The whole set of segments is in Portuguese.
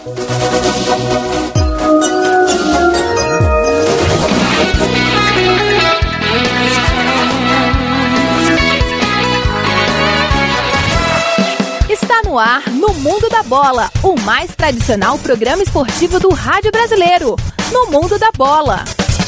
Está no ar, no Mundo da Bola, o mais tradicional programa esportivo do rádio brasileiro. No Mundo da Bola.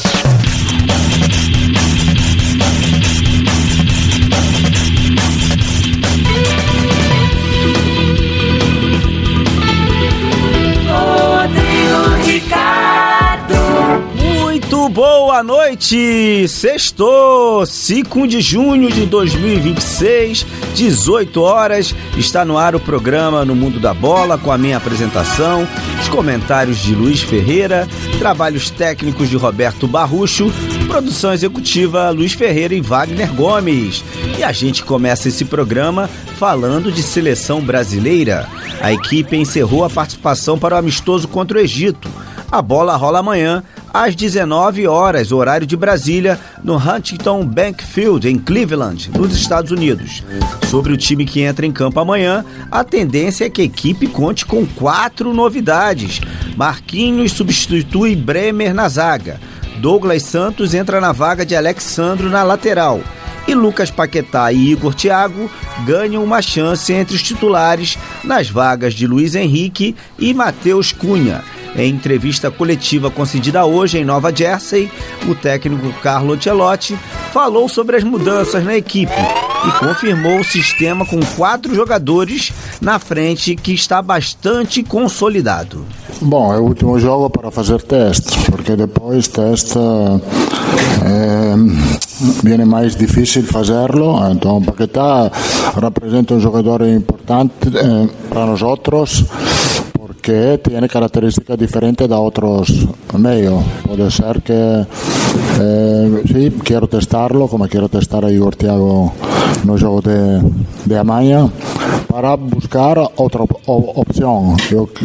Muito boa noite! Sextou, 5 de junho de 2026, 18 horas, está no ar o programa No Mundo da Bola, com a minha apresentação, os comentários de Luiz Ferreira, trabalhos técnicos de Roberto Barrucho, produção executiva Luiz Ferreira e Wagner Gomes. E a gente começa esse programa falando de seleção brasileira. A equipe encerrou a participação para o amistoso contra o Egito. A bola rola amanhã, às 19 horas, horário de Brasília, no Huntington Bank Field, em Cleveland, nos Estados Unidos. Sobre o time que entra em campo amanhã, a tendência é que a equipe conte com 4 novidades. Marquinhos substitui Bremer na zaga. Douglas Santos entra na vaga de Alexandro na lateral. E Lucas Paquetá e Igor Thiago ganham uma chance entre os titulares nas vagas de Luiz Henrique e Matheus Cunha. Em entrevista coletiva concedida hoje em Nova Jersey, o técnico Carlo Ancelotti falou sobre as mudanças na equipe e confirmou o sistema com 4 jogadores na frente que está bastante consolidado. Bom, é o último jogo para fazer teste, porque depois teste viene mais difícil fazerlo. Então Paquetá representa um jogador importante para nós outros, que tiene características diferentes de otros medios. Puede ser que sí, quiero testarlo, como quiero testar a Igor Thiago no juego de Amaña, para buscar otra opción.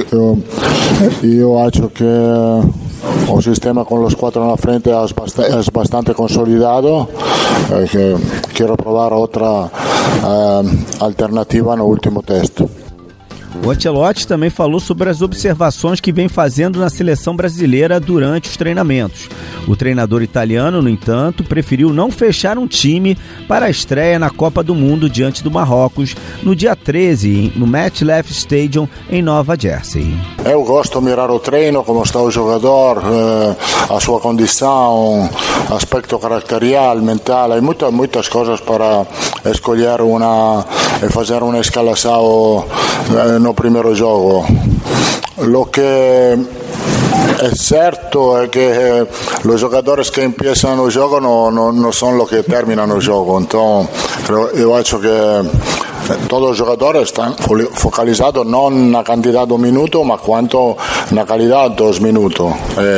Yo acho que el sistema con los 4 en la frente es bastante consolidado, que quiero probar otra alternativa no último test. O Ancelotti também falou sobre as observações que vem fazendo na seleção brasileira durante os treinamentos. O treinador italiano, no entanto, preferiu não fechar um time para a estreia na Copa do Mundo diante do Marrocos no dia 13, no MetLife Stadium, em Nova Jersey. Eu gosto de mirar o treino, como está o jogador, a sua condição, aspecto caracterial, mental. Há muitas coisas para escolher e fazer uma escalação no primeiro jogo. Lo que é certo é que os jogadores que começam o jogo não são os que terminam o jogo. Então, eu acho que todos os jogadores estão focalizados não na quantidade de minutos, mas quanto na qualidade dos minutos.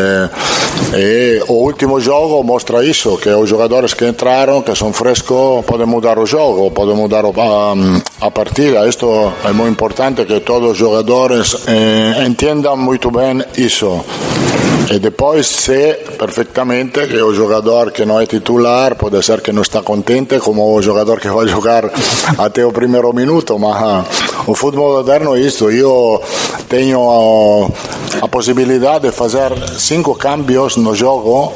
E o último jogo mostra isso, que os jogadores que entraram, que são frescos, podem mudar o jogo, podem mudar a partida. Isto é muito importante, que todos os jogadores entendam muito bem isso. E depois sei perfeitamente que o jogador que não é titular pode ser que não está contente, como o jogador que vai jogar até o primeiro minuto, mas o futebol moderno é isso. Eu tenho a possibilidade de fazer 5 cambios no jogo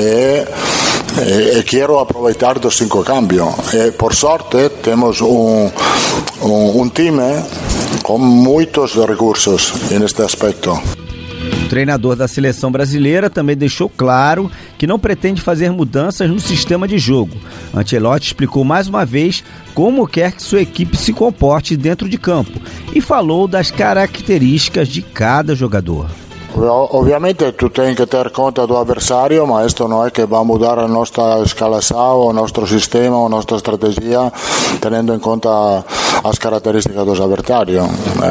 e quero aproveitar dos 5 cambios. E, por sorte, temos um time com muitos recursos neste aspecto. O treinador da seleção brasileira também deixou claro que não pretende fazer mudanças no sistema de jogo. Ancelotti explicou mais uma vez como quer que sua equipe se comporte dentro de campo e falou das características de cada jogador. Ovviamente tu tens que ter conta do adversário, mas isto não é que vai mudar a nossa escalação, o nosso sistema, a nossa estratégia, tendo em conta as características dos adversários.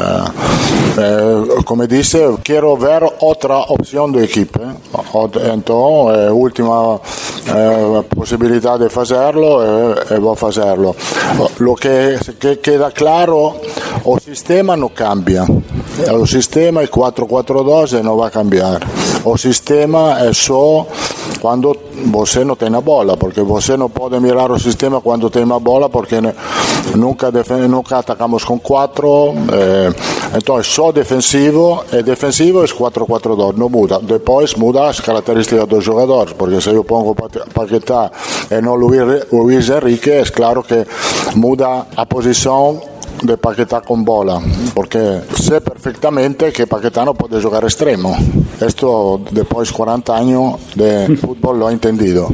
Como disse, quero ver outra opção da equipe. Então, a última possibilidade de fazerlo e vou fazerlo. O que queda claro, o sistema não cambia. O sistema é 4-4-2 e não vai cambiar. o sistema é só quando você não tem a bola, porque você não pode mirar o sistema quando tem a bola, porque nunca atacamos com 4, então é só defensivo, e defensivo é 4-4-2, não muda. Depois muda as características dos jogadores, porque se eu pongo Paquetá e não Luis Enrique, é claro que muda a posição de Paquetá com bola, porque sei perfeitamente que Paquetá não pode jogar extremo. Isto depois de 40 anos de futebol lo he entendido.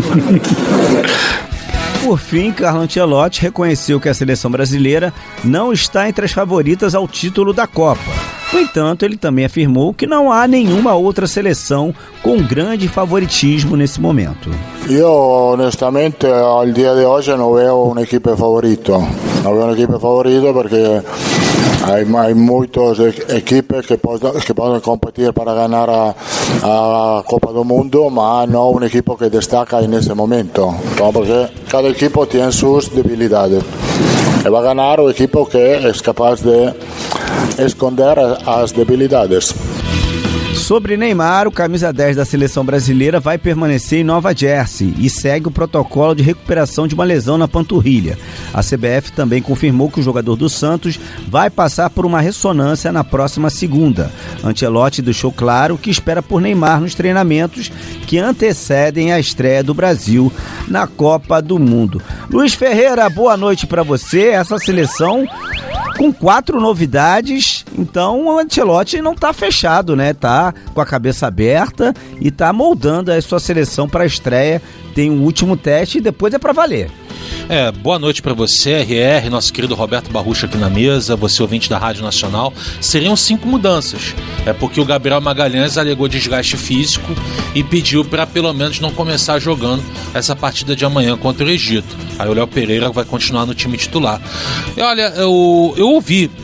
Por fim, Carlo Ancelotti reconheceu que a seleção brasileira não está entre as favoritas ao título da Copa. No entanto, ele também afirmou que não há nenhuma outra seleção com grande favoritismo nesse momento. Eu, honestamente, ao dia de hoje não vejo uma equipe favorita. Não vejo uma equipe favorita porque há muitas equipes que podem competir para ganhar a Copa do Mundo, mas não uma equipe que destaca nesse momento. Então, porque cada equipe tem suas debilidades. E vai ganhar o equipe que é capaz de esconder as debilidades. Sobre Neymar, o camisa 10 da seleção brasileira vai permanecer em Nova Jersey e segue o protocolo de recuperação de uma lesão na panturrilha. A CBF também confirmou que o jogador do Santos vai passar por uma ressonância na próxima segunda. Ancelotti deixou claro que espera por Neymar nos treinamentos que antecedem a estreia do Brasil na Copa do Mundo. Luiz Ferreira, boa noite para você. Essa seleção com 4 novidades, então o Ancelotti não está fechado, né? Tá com a cabeça aberta e tá moldando a sua seleção para a estreia. Tem um último teste e depois é para valer. Boa noite para você, RR, nosso querido Roberto Barrucha aqui na mesa, você ouvinte da Rádio Nacional. Seriam 5 mudanças, porque o Gabriel Magalhães alegou desgaste físico e pediu para pelo menos não começar jogando essa partida de amanhã contra o Egito. Aí o Léo Pereira vai continuar no time titular. E olha, eu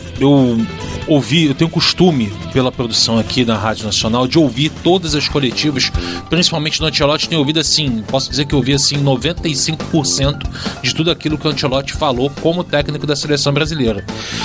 tenho costume, pela produção aqui na Rádio Nacional, de ouvir todas as coletivas, principalmente do Ancelotti. Tenho ouvido assim, posso dizer que eu ouvi assim 95% de tudo aquilo que o Ancelotti falou como técnico da seleção brasileira.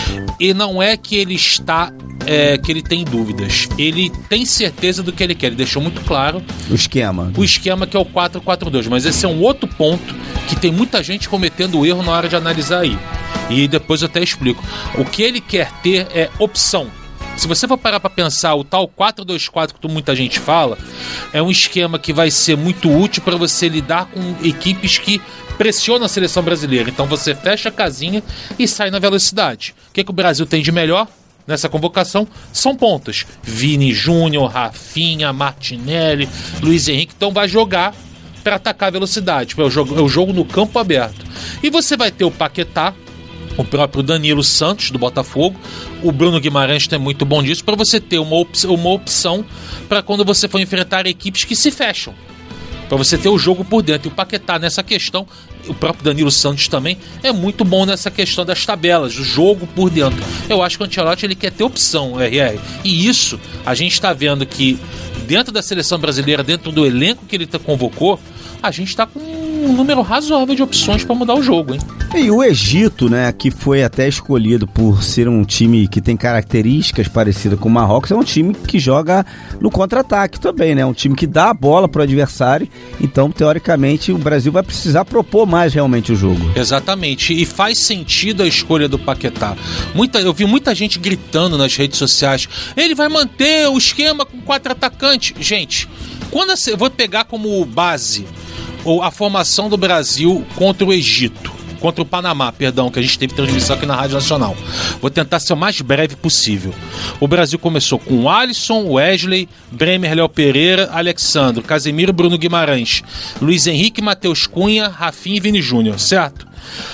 E não é que ele está que ele tem dúvidas, ele tem certeza do que ele quer, ele deixou muito claro o esquema que é o 4-4-2, mas esse é um outro ponto que tem muita gente cometendo erro na hora de analisar aí, e depois eu até explico. O que ele quer ter é opção. Se você for parar para pensar, o tal 4-2-4 que muita gente fala, é um esquema que vai ser muito útil para você lidar com equipes que pressionam a seleção brasileira. Então você fecha a casinha e sai na velocidade. O que o Brasil tem de melhor nessa convocação? São pontas. Vini Júnior, Rafinha, Martinelli, Luis Henrique. Então vai jogar para atacar a velocidade. É o jogo no campo aberto. E você vai ter o Paquetá, o próprio Danilo Santos, do Botafogo. O Bruno Guimarães tem muito bom disso, para você ter uma opção para quando você for enfrentar equipes que se fecham, para você ter o jogo por dentro. E o Paquetá nessa questão, o próprio Danilo Santos também é muito bom nessa questão das tabelas, o jogo por dentro. Eu acho que o Ancelotti ele quer ter opção, RR. E isso a gente está vendo que dentro da seleção brasileira, dentro do elenco que ele convocou, a gente está com um número razoável de opções para mudar o jogo, hein? E o Egito, né, que foi até escolhido por ser um time que tem características parecidas com o Marrocos, é um time que joga no contra-ataque também, né? Um time que dá a bola pro adversário. Então, teoricamente, o Brasil vai precisar propor mais realmente o jogo. Exatamente. E faz sentido a escolha do Paquetá. Eu vi muita gente gritando nas redes sociais: ele vai manter o esquema com 4 atacantes. Gente, eu vou pegar como base a formação do Brasil contra o Egito, contra o Panamá, perdão, que a gente teve transmissão aqui na Rádio Nacional. Vou tentar ser o mais breve possível. O Brasil começou com Alisson, Wesley, Bremer, Léo Pereira, Alexandro, Casemiro, Bruno Guimarães, Luiz Henrique, Matheus Cunha, Rafinha e Vini Júnior, certo?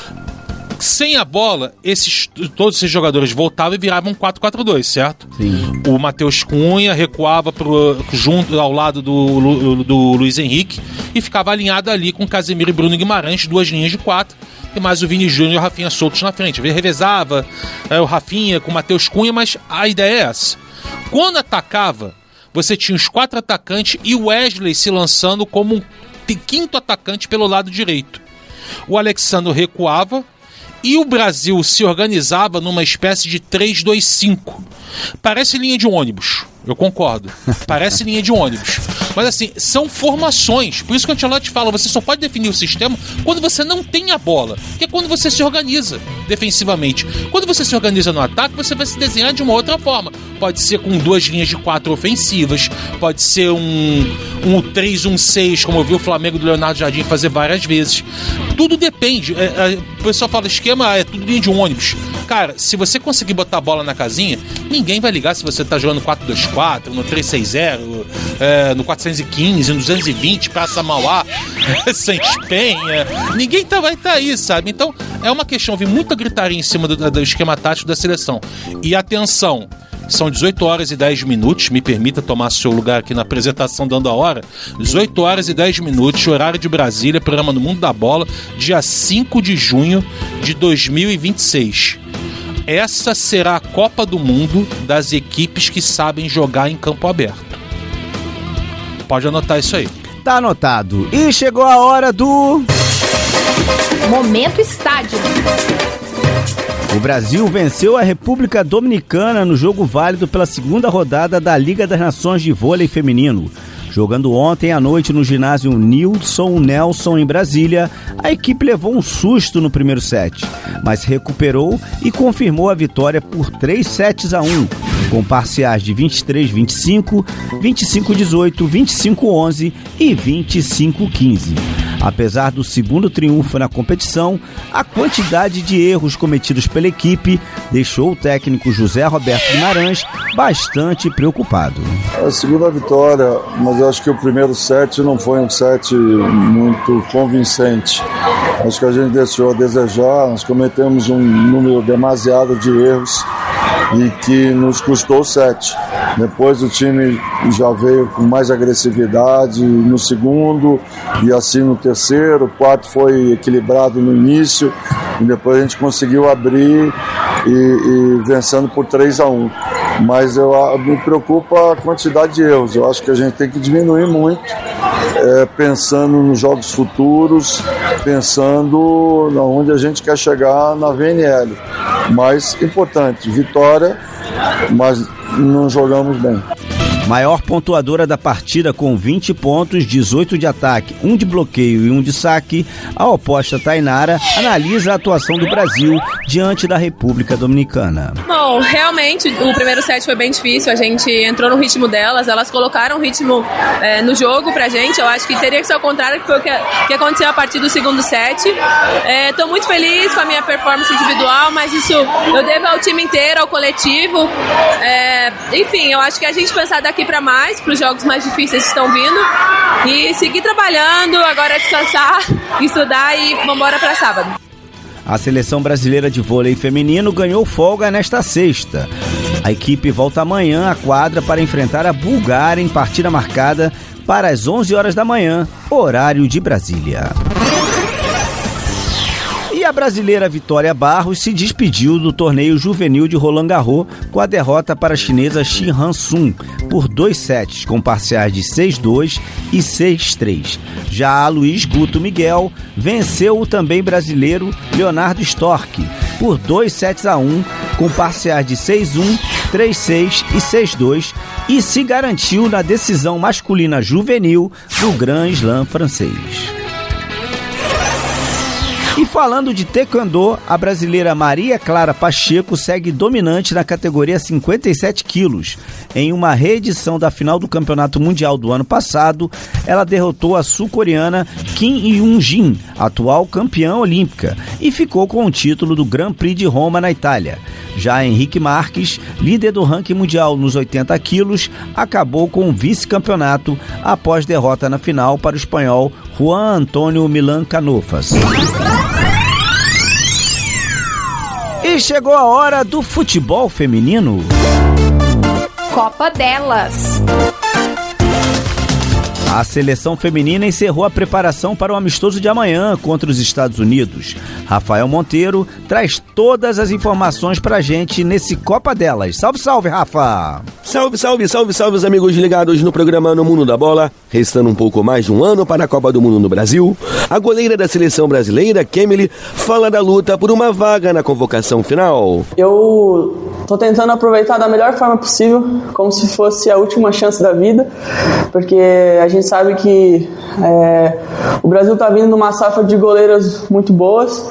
Sem a bola, todos esses jogadores voltavam e viravam 4-4-2, certo? Sim. O Matheus Cunha recuava junto ao lado do Luiz Henrique e ficava alinhado ali com Casemiro e Bruno Guimarães, 2 linhas de 4, e mais o Vini Júnior e o Rafinha soltos na frente. Revezava o Rafinha com o Matheus Cunha, mas a ideia é essa. Quando atacava, você tinha os 4 atacantes e o Wesley se lançando como um 5º atacante pelo lado direito. O Alexandre recuava E o Brasil se organizava numa espécie de 3-2-5. Parece linha de ônibus, eu concordo. Parece linha de ônibus. Mas assim, são formações. Por isso que o Ancelotti fala, você só pode definir o sistema quando você não tem a bola. Que é quando você se organiza defensivamente. Quando você se organiza no ataque, você vai se desenhar de uma outra forma. Pode ser com 2 linhas de 4 ofensivas, pode ser um 3-1-6, como eu vi o Flamengo do Leonardo Jardim fazer várias vezes. Tudo depende. O pessoal fala, esquema é tudo linha de ônibus. Cara, se você conseguir botar a bola na casinha, ninguém vai ligar se você tá jogando 4-2-4, no 3-6-0, no 415, no 220, Praça Mauá, Santos Penha. Ninguém vai estar aí, sabe? Então, é uma questão, vi muita gritaria em cima do esquema tático da seleção. E atenção, são 18 horas e 10 minutos, me permita tomar seu lugar aqui na apresentação dando a hora, 18 horas e 10 minutos, horário de Brasília, programa no Mundo da Bola, dia 5 de junho de 2026. Essa será a Copa do Mundo das equipes que sabem jogar em campo aberto. Pode anotar isso aí. Tá anotado. E chegou a hora do... Momento Estádio. O Brasil venceu a República Dominicana no jogo válido pela segunda rodada da Liga das Nações de Vôlei Feminino. Jogando ontem à noite no ginásio Nilson Nelson em Brasília, a equipe levou um susto no primeiro set, mas recuperou e confirmou a vitória por 3-1, com parciais de 23-25, 25-18, 25-11 e 25-15. Apesar do segundo triunfo na competição, a quantidade de erros cometidos pela equipe deixou o técnico José Roberto Guimarães bastante preocupado. A segunda vitória, mas eu acho que o primeiro set não foi um set muito convincente. Acho que a gente deixou a desejar, nós cometemos um número demasiado de erros e que nos custou o set. Depois o time já veio com mais agressividade no segundo e assim no terceiro. O quarto foi equilibrado no início e depois a gente conseguiu abrir e vencendo por 3-1. Mas me preocupa a quantidade de erros. Eu acho que a gente tem que diminuir muito, pensando nos jogos futuros, pensando onde a gente quer chegar na VNL. Mas importante, vitória, mas não jogamos bem. Maior pontuadora da partida com 20 pontos, 18 de ataque, 1 de bloqueio e 1 de saque, a oposta Tainara analisa a atuação do Brasil diante da República Dominicana. Bom, realmente o primeiro set foi bem difícil, a gente entrou no ritmo delas, elas colocaram ritmo no jogo pra gente. Eu acho que teria que ser o contrário, que foi o que aconteceu a partir do segundo set. Tô muito feliz com a minha performance individual, mas isso eu devo ao time inteiro, ao coletivo. Enfim, eu acho que a gente pensar daqui para mais, para os jogos mais difíceis que estão vindo, e seguir trabalhando, agora descansar, estudar e vamos embora para sábado. A seleção brasileira de vôlei feminino ganhou folga nesta sexta. A equipe volta amanhã à quadra para enfrentar a Bulgária em partida marcada para as 11 horas da manhã, horário de Brasília. E a brasileira Vitória Barros se despediu do torneio juvenil de Roland Garros com a derrota para a chinesa Shi Han-sun por 2 sets, com parciais de 6-2 e 6-3. Já a Luiz Guto Miguel venceu o também brasileiro Leonardo Storck por 2-1, com parciais de 6-1, 3-6 e 6-2, e se garantiu na decisão masculina juvenil do Grand Slam francês. E falando de taekwondo, a brasileira Maria Clara Pacheco segue dominante na categoria 57 quilos. Em uma reedição da final do Campeonato Mundial do ano passado, ela derrotou a sul-coreana Kim Hyun-jin, atual campeã olímpica, e ficou com o título do Grand Prix de Roma, na Itália. Já Henrique Marques, líder do ranking mundial nos 80 quilos, acabou com o vice-campeonato após derrota na final para o espanhol Juan Antônio Milan Canofas. E chegou a hora do futebol feminino. Copa delas. A seleção feminina encerrou a preparação para o amistoso de amanhã contra os Estados Unidos. Rafael Monteiro traz todas as informações pra gente nesse Copa Delas. Salve, salve, Rafa! Salve, salve, salve, salve os amigos ligados no programa No Mundo da Bola. Restando um pouco mais de um ano para a Copa do Mundo no Brasil, a goleira da seleção brasileira, Kemily, fala da luta por uma vaga na convocação final. Eu tô tentando aproveitar da melhor forma possível, como se fosse a última chance da vida, porque a gente sabe que o Brasil tá vindo numa safra de goleiras muito boas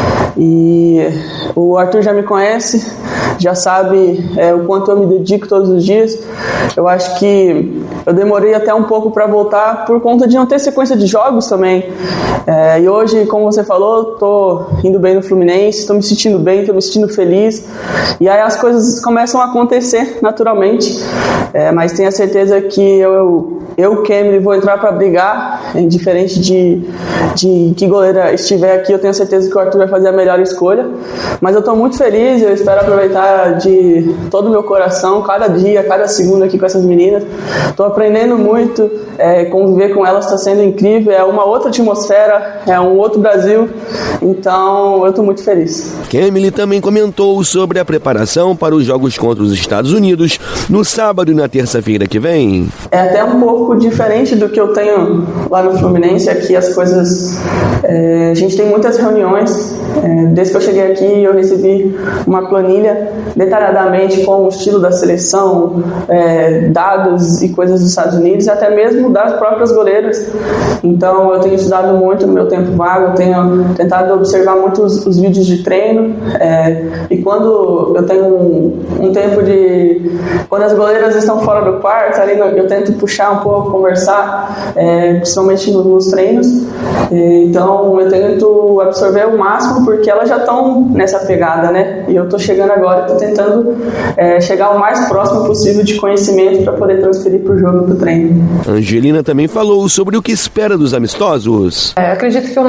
e o Arthur já me conhece, já sabe o quanto eu me dedico todos os dias. Eu acho que eu demorei até um pouco para voltar por conta de não ter sequência de jogos também. E hoje, como você falou, tô indo bem no Fluminense, tô me sentindo bem, tô me sentindo feliz. E aí as coisas começam a acontecer naturalmente. Mas tenho a certeza que eu Kemily, vou entrar para brigar, indiferente de que goleira estiver aqui. Eu tenho certeza que o Arthur vai fazer a melhor escolha. Mas eu tô muito feliz, eu espero aproveitar de todo o meu coração, cada dia, cada segundo aqui com essas meninas. Tô aprendendo muito, conviver com elas está sendo incrível, é uma outra atmosfera, é um outro Brasil, então eu tô muito feliz. Kemily também comentou sobre a preparação para os jogos contra os Estados Unidos no sábado e na terça-feira que vem. É até um pouco diferente do que eu tenho lá no Fluminense. Aqui as coisas, a gente tem muitas reuniões. Desde que eu cheguei aqui eu recebi uma planilha detalhadamente com o estilo da seleção, dados e coisas dos Estados Unidos e até mesmo das próprias goleiras. Então eu tenho estudado muito no meu tempo vago, eu tenho tentado observar muito os vídeos de treino, e quando eu tenho um tempo de... Quando as goleiras estão fora do quarto, ali eu tento puxar um pouco, conversar, principalmente nos treinos. Então eu tento absorver o máximo porque elas já estão nessa pegada, né? E eu tô chegando agora, tô tentando chegar o mais próximo possível de conhecimento para poder transferir pro jogo, pro treino. Angelina também falou sobre o que espera dos amistosos. Acredito que o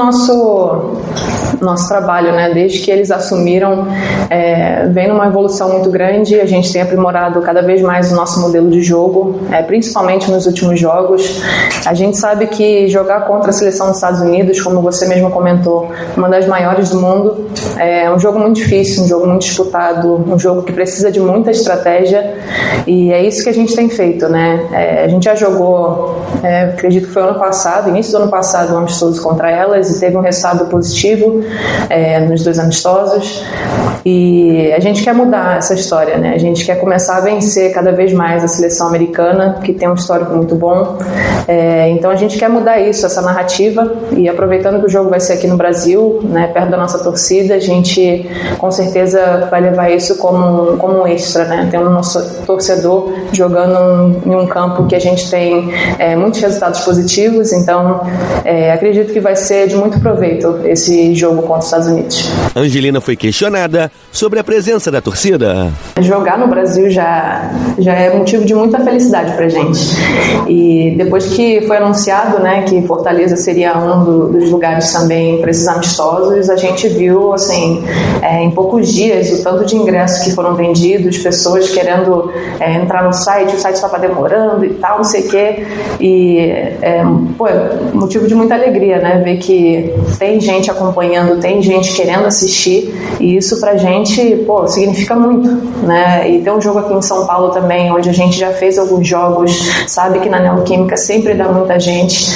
nosso trabalho, né, desde que eles assumiram, vem numa evolução muito grande. A gente tem aprimorado cada vez mais o nosso modelo de jogo, principalmente nos últimos jogos. A gente sabe que jogar contra a seleção dos Estados Unidos, como você mesmo comentou, uma das maiores do mundo, é um jogo muito difícil, um jogo muito disputado, um jogo que precisa de muita estratégia, e é isso que a gente tem feito, né? A gente já jogou, acredito que foi ano passado, início do ano passado, um amistoso contra elas, e teve um resultado positivo nos 2 amistosos, e a gente quer mudar essa história, né? A gente quer começar a vencer cada vez mais a seleção americana, que tem um histórico muito bom. Então a gente quer mudar isso, essa narrativa, e aproveitando que o jogo vai ser aqui no Brasil, né, perto da nossa torcida, a gente com certeza vai levar isso como um extra, né? Tem o nosso torcedor jogando em um campo que a gente tem muitos resultados positivos, então acredito que vai ser de muito proveito esse jogo contra os Estados Unidos. Angelina foi questionada sobre a presença da torcida. Jogar no Brasil já é motivo de muita felicidade pra gente. E depois que foi anunciado, né, que Fortaleza seria um dos lugares também para esses amistosos, a gente viu, assim, em poucos dias, o tanto de ingressos que foram vendidos, pessoas querendo entrar no site, o site estava demorando e tal, não sei o quê. E é motivo de muita alegria, né, ver que tem gente acompanhando, tem gente querendo assistir, e isso pra gente, significa muito, né? E tem um jogo aqui em São Paulo também, onde a gente já fez alguns jogos, sabe que na Neoquímica sempre dá muita gente.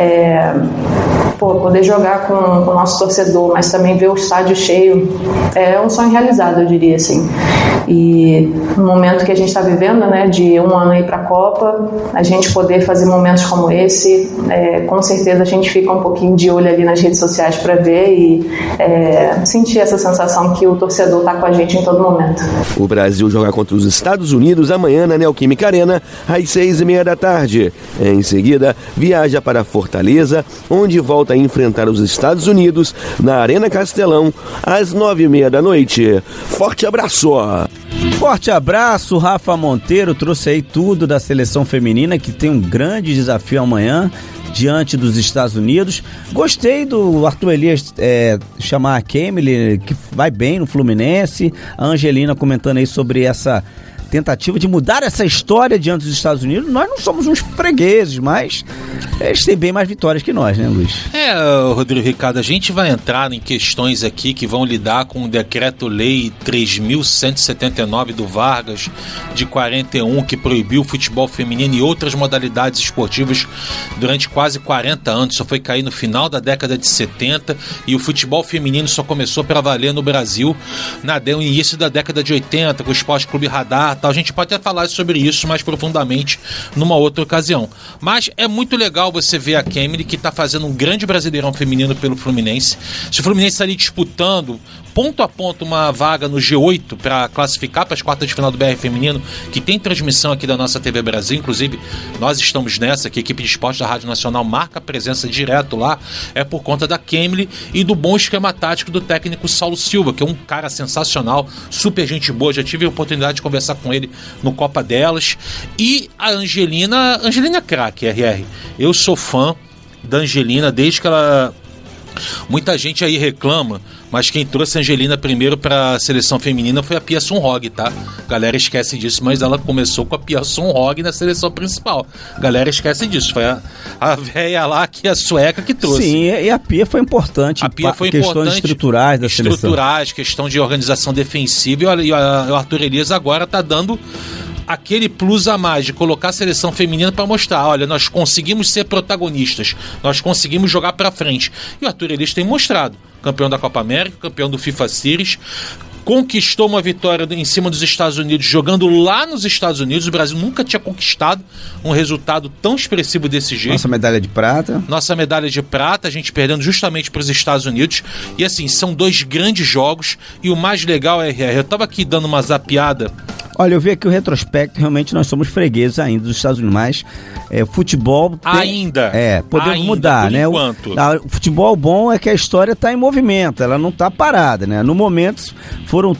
Poder jogar com o nosso torcedor, mas também ver o estádio cheio, é um sonho realizado, eu diria assim. E no momento que a gente está vivendo, né, de um ano aí para a Copa, a gente poder fazer momentos como esse, com certeza a gente fica um pouquinho de olho ali nas redes sociais para ver e sentir essa sensação que o torcedor está com a gente em todo momento. O Brasil joga contra os Estados Unidos amanhã na Neoquímica Arena, às 6:30 da tarde. Em seguida, viaja para Fortaleza, onde volta a enfrentar os Estados Unidos na Arena Castelão, às 9:30 da noite. Forte abraço! Forte abraço, Rafa Monteiro, trouxe aí tudo da seleção feminina, que tem um grande desafio amanhã diante dos Estados Unidos. Gostei do Arthur Elias chamar a Kemily, que vai bem no Fluminense, a Angelina comentando aí sobre essa tentativa de mudar essa história diante dos Estados Unidos. Nós não somos uns fregueses, mas eles têm bem mais vitórias que nós, né, Luiz? Rodrigo Ricardo, a gente vai entrar em questões aqui que vão lidar com o Decreto-Lei 3.179 do Vargas, de 41, que proibiu o futebol feminino e outras modalidades esportivas durante quase 40 anos. Só foi cair no final da década de 70 e o futebol feminino só começou para valer no Brasil no início da década de 80, com o Esporte Clube Radar, tal. A gente pode até falar sobre isso mais profundamente numa outra ocasião. Mas é muito legal você ver a Kemily, que está fazendo um grande Brasileirão feminino pelo Fluminense. Se o Fluminense está ali disputando ponto a ponto uma vaga no G8 para classificar para as quartas de final do BR Feminino, que tem transmissão aqui da nossa TV Brasil, inclusive nós estamos nessa, que a equipe de esporte da Rádio Nacional marca presença direto lá, é por conta da Kemily e do bom esquema tático do técnico Saulo Silva, que é um cara sensacional, super gente boa, já tive a oportunidade de conversar com ele no Copa Delas. E a Angelina é craque, RR. Eu sou fã da Angelina desde que ela... Muita gente aí reclama, mas quem trouxe a Angelina primeiro para a seleção feminina foi a Pia Sundhage, tá? A galera esquece disso, mas ela começou com a Pia Sundhage na seleção principal. A galera esquece disso, foi a véia lá, que é a sueca, que trouxe. Sim, e a Pia foi importante. A Pia foi questões importante, estruturais da seleção. Estruturais, questão de organização defensiva, e o Arthur Elias agora tá dando aquele plus a mais de colocar a seleção feminina para mostrar, olha, nós conseguimos ser protagonistas, nós conseguimos jogar para frente. E o Arthur Elias tem mostrado, campeão da Copa América, campeão do FIFA Series, conquistou uma vitória em cima dos Estados Unidos, jogando lá nos Estados Unidos. O Brasil nunca tinha conquistado um resultado tão expressivo desse jeito. Nossa medalha de prata, a gente perdendo justamente para os Estados Unidos. E assim, são dois grandes jogos. E o mais legal é, eu tava aqui dando uma zapeada. Olha, eu vi aqui o retrospecto, realmente nós somos fregueses ainda dos Estados Unidos, mas futebol... podemos mudar, né? O futebol bom é que a história está em movimento, ela não está parada, né? No momento foram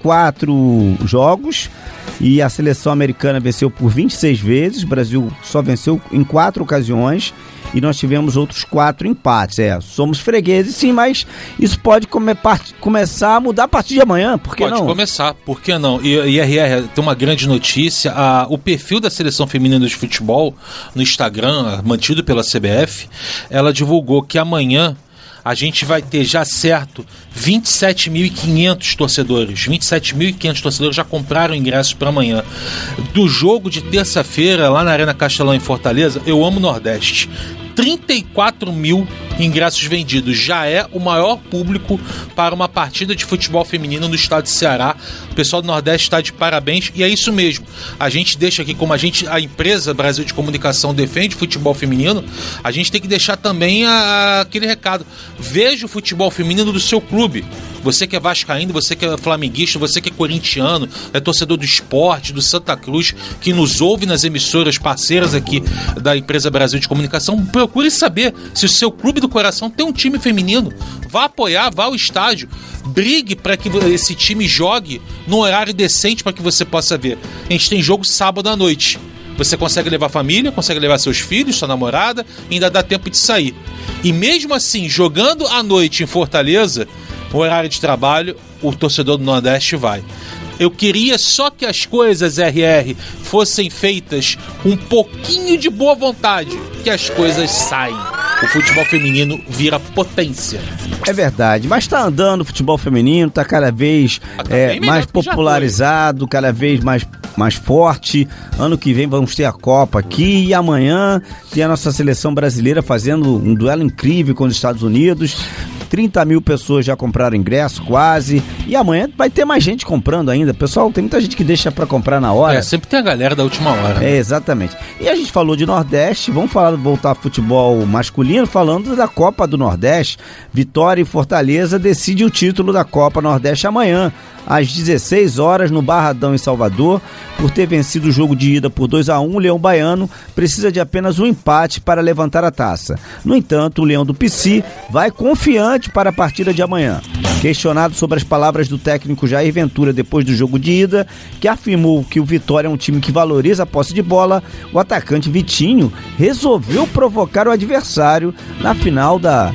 34 jogos e a seleção americana venceu por 26 vezes, o Brasil só venceu em 4 ocasiões. E nós tivemos outros 4 empates. Somos fregueses, sim, mas isso pode começar a mudar a partir de amanhã, por que não? Pode começar, por que não? E RR, tem uma grande notícia, o perfil da Seleção Feminina de Futebol no Instagram, mantido pela CBF, ela divulgou que amanhã a gente vai ter já certo 27.500 torcedores. 27.500 torcedores já compraram ingressos para amanhã. Do jogo de terça-feira, lá na Arena Castelão em Fortaleza, eu amo o Nordeste. 34 mil ingressos vendidos. Já é o maior público para uma partida de futebol feminino no estado de Ceará. O pessoal do Nordeste está de parabéns e é isso mesmo. A gente deixa aqui, como a empresa Brasil de Comunicação defende futebol feminino, a gente tem que deixar também aquele recado. Veja o futebol feminino do seu clube. Você que é vascaíno, você que é flamenguista, você que é corintiano, é torcedor do Sport, do Santa Cruz, que nos ouve nas emissoras parceiras aqui da empresa Brasil de Comunicação, procure saber se o seu clube do coração tem um time feminino. Vá apoiar, vá ao estádio, brigue para que esse time jogue num horário decente para que você possa ver. A gente tem jogo sábado à noite. Você consegue levar a família, consegue levar seus filhos, sua namorada, e ainda dá tempo de sair. E mesmo assim, jogando à noite em Fortaleza, o horário de trabalho, o torcedor do Nordeste vai. Eu queria só que as coisas, RR, fossem feitas com um pouquinho de boa vontade, que as coisas saem. O futebol feminino vira potência. É verdade, mas tá andando o futebol feminino, tá cada vez mais popularizado, cada vez mais forte. Ano que vem vamos ter a Copa aqui e amanhã tem a nossa seleção brasileira fazendo um duelo incrível com os Estados Unidos. 30 mil pessoas já compraram ingresso, quase. E amanhã vai ter mais gente comprando ainda. Pessoal, tem muita gente que deixa pra comprar na hora. Sempre tem a galera da última hora. Né? Exatamente. E a gente falou de Nordeste, vamos voltar ao futebol masculino, falando da Copa do Nordeste. Vitória e Fortaleza decide o título da Copa Nordeste amanhã, às 16 horas, no Barradão, em Salvador. Por ter vencido o jogo de ida por 2-1, o Leão Baiano precisa de apenas um empate para levantar a taça. No entanto, o Leão do Pici vai confiante para a partida de amanhã. Questionado sobre as palavras do técnico Jair Ventura depois do jogo de ida, que afirmou que o Vitória é um time que valoriza a posse de bola, o atacante Vitinho resolveu provocar o adversário na final da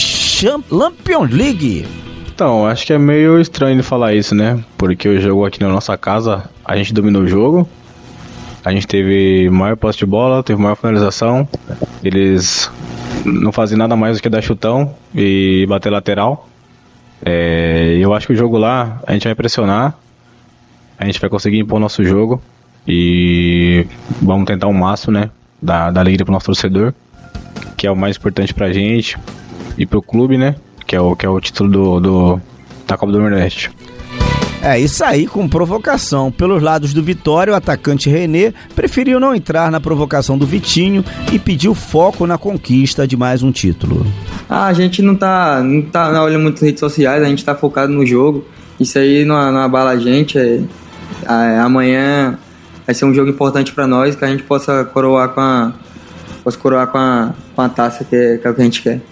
Champions League. Então, acho que é meio estranho ele falar isso, né? Porque o jogo aqui na nossa casa, a gente dominou o jogo. A gente teve maior posse de bola, teve maior finalização. Eles não faziam nada mais do que dar chutão e bater lateral. Eu acho que o jogo lá, a gente vai pressionar. A gente vai conseguir impor nosso jogo. E vamos tentar o máximo, né? Da alegria pro nosso torcedor, que é o mais importante pra gente. E pro clube, né? Que é o título da Copa do Nordeste. Isso aí com provocação. Pelos lados do Vitória, o atacante René preferiu não entrar na provocação do Vitinho e pediu foco na conquista de mais um título. A gente não tá olhando muito nas redes sociais, a gente tá focado no jogo. Isso aí não abala a gente. Amanhã vai ser um jogo importante pra nós, que a gente possa coroar com a taça, que é o que a gente quer.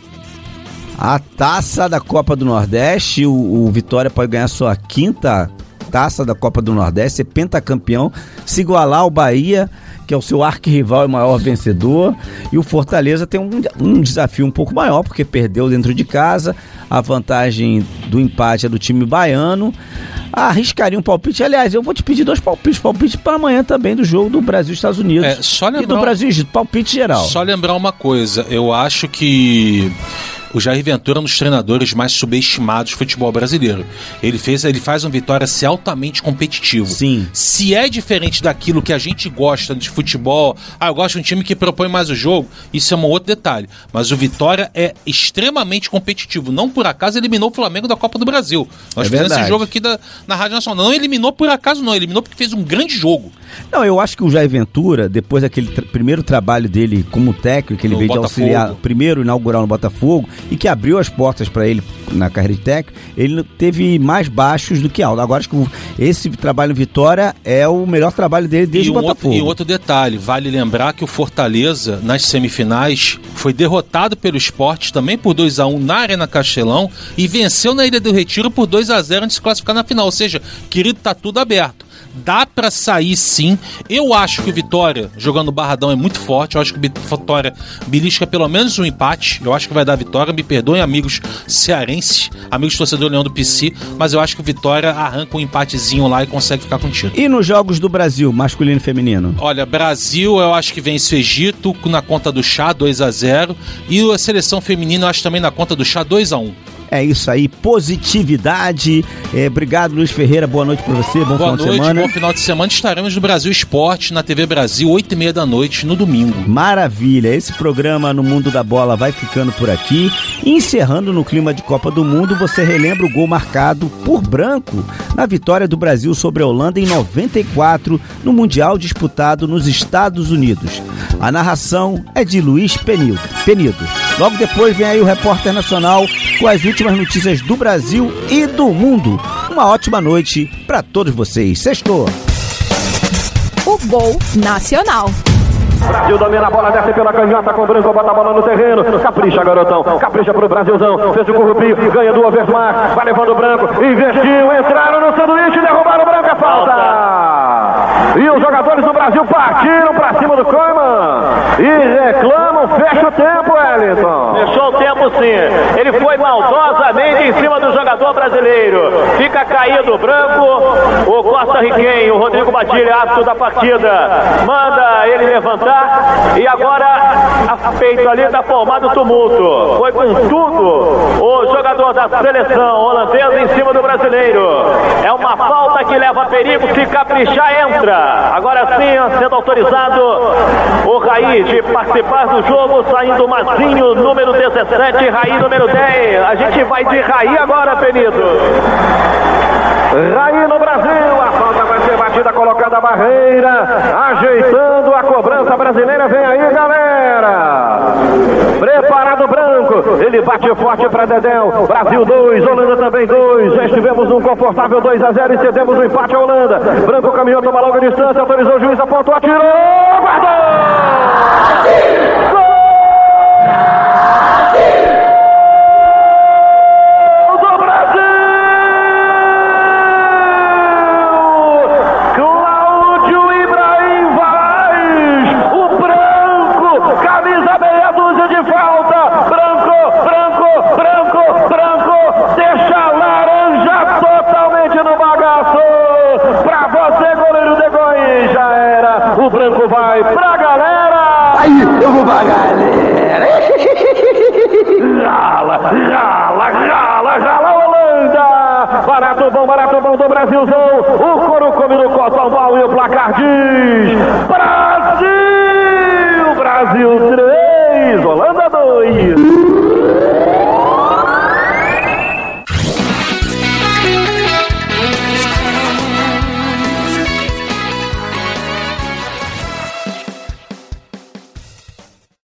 A taça da Copa do Nordeste, o Vitória pode ganhar sua 5ª taça da Copa do Nordeste, ser pentacampeão, se igualar ao Bahia, que é o seu arquirrival e maior vencedor, e o Fortaleza tem um desafio um pouco maior, porque perdeu dentro de casa, a vantagem do empate é do time baiano. Arriscaria um palpite, aliás, eu vou te pedir 2 palpites para amanhã também do jogo do Brasil e Estados Unidos, e do Brasil, palpite geral. Só lembrar uma coisa, eu acho que o Jair Ventura é um dos treinadores mais subestimados do futebol brasileiro. Ele faz um Vitória ser altamente competitivo. Sim. Se é diferente daquilo que a gente gosta de futebol, eu gosto de um time que propõe mais o jogo, isso é um outro detalhe. Mas o Vitória é extremamente competitivo. Não por acaso eliminou o Flamengo da Copa do Brasil. Nós fizemos esse jogo aqui na Rádio Nacional. Não eliminou por acaso, não. Eliminou porque fez um grande jogo. Não, eu acho que o Jair Ventura, depois daquele primeiro trabalho dele como técnico, que ele veio de auxiliar, primeiro inaugurar no Botafogo, e que abriu as portas para ele na carreira de técnico, ele teve mais baixos do que altos. Agora acho que esse trabalho em Vitória é o melhor trabalho dele desde o Botafogo. E outro detalhe, vale lembrar que o Fortaleza, nas semifinais, foi derrotado pelo Sport também por 2-1 na Arena Castelão e venceu na Ilha do Retiro por 2-0 antes de se classificar na final. Ou seja, querido, tá tudo aberto. Dá pra sair sim. Eu acho que o Vitória, jogando Barradão, é muito forte. Eu acho que o Vitória belisca pelo menos um empate. Eu acho que vai dar vitória. Me perdoem, amigos cearenses, amigos torcedor Leão do PC, mas eu acho que o Vitória arranca um empatezinho lá e consegue ficar com o título. E nos jogos do Brasil, masculino e feminino? Olha, Brasil eu acho que vence o Egito na conta do Chá, 2-0. E a seleção feminina eu acho também na conta do Chá, 2-1. É isso aí, positividade. Obrigado, Luiz Ferreira, boa noite pra você, bom final de semana. Boa noite, bom final de semana. Estaremos no Brasil Esporte, na TV Brasil, 8h30 da noite, no domingo. Maravilha, esse programa No Mundo da Bola vai ficando por aqui. Encerrando no clima de Copa do Mundo, você relembra o gol marcado por Branco na vitória do Brasil sobre a Holanda em 94, no Mundial disputado nos Estados Unidos. A narração é de Luiz Penido. Logo depois vem aí o Repórter Nacional com as últimas notícias do Brasil e do mundo. Uma ótima noite para todos vocês. Sextou! O Gol Nacional. Brasil domina a bola, desce pela canhota com o Branco, bota a bola no terreno. Capricha, garotão. Capricha pro Brasilzão. Fez o Curupio, ganha do Overmar. Vai levando o Branco. Investiu, entraram no sanduíche, derrubaram o Branco. É falta. E os jogadores do Brasil partiram pra cima do Koeman e reclamam. Fecha o tempo, Wellington. Fechou o tempo, sim. Ele foi maldosamente em cima do jogador brasileiro. Fica caído o Branco. O costarriquenho, o Rodrigo Batilha, árbitro da partida, manda ele levantar. E agora, a peito ali, tá formado o tumulto. Foi com tudo o jogador da seleção holandesa em cima do brasileiro. É uma falta que leva perigo. Se caprichar, entra. Agora sim, sendo autorizado o Raí de participar do jogo, saindo o Mazinho, número 17, Raí, número 10. A gente vai de Raí agora, Penido. Raí no Brasil, a falta vai ser batida, colocando a barreira, ajeitando a cobrança brasileira. Vem aí, galera. Preparado o Branco, ele bate forte para Dedéu. Brasil 2, Holanda também 2. Já estivemos num confortável 2-0 e cedemos o empate à Holanda. Branco caminhou, toma longa distância, autorizou o juiz, apontou, atirou, guardou! Gol! barato bom do Brasilzão. O couro come no cotão ball e o placar diz: Brasil! Brasil 3, Holanda 2.